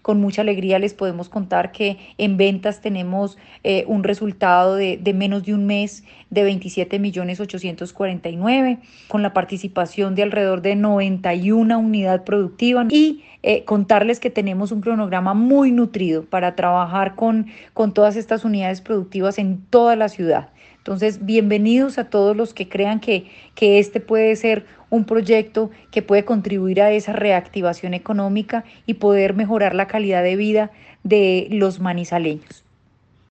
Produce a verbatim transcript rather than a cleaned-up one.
con mucha alegría les podemos contar que en ventas tenemos eh, un resultado de, de menos de un mes de veintisiete millones ochocientos cuarenta y nueve, con la participación de alrededor de noventa y una unidad productiva y eh, contarles que tenemos un cronograma muy nutrido para trabajar con, con todas estas unidades productivas en toda la ciudad. Entonces, bienvenidos a todos los que crean que, que este puede ser un proyecto que puede contribuir a esa reactivación económica y poder mejorar la calidad de vida de los manizaleños.